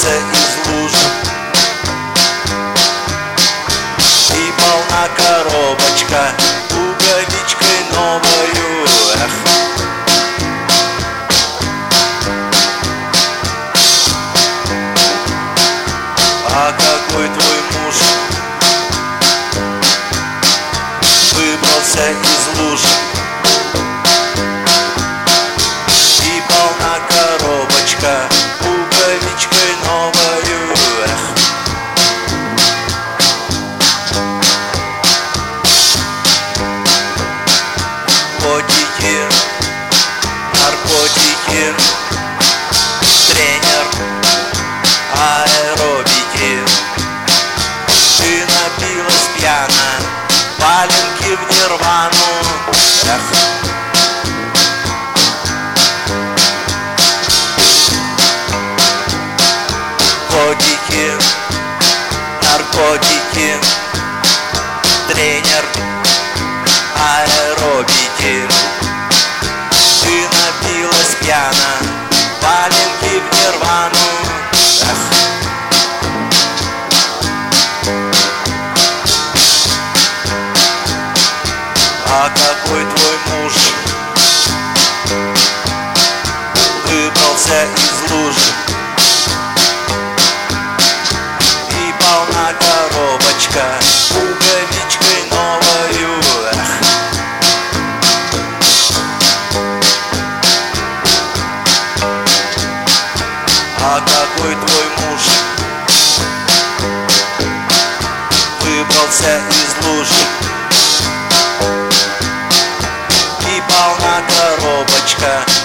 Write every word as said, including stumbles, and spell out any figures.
выбрался из лужи, и полна коробочка пуговичкой новою. Эх. А какой твой муж выбрался из лужи, и полна коробочка пуговичкой новою. Эх. Котики, наркотики, тренер аэробики. Ты напилась пьяна, валенки в нирвану. Эх. Котики, наркотики, тренер аэробики. Ты напилась пьяна, валенки в нирвану. Эх. А какой твой муж выбрался из лужи, и полна коробочка пуговичкой новою. Эх. А какой твой муж выбрался из лужи, и полна коробочка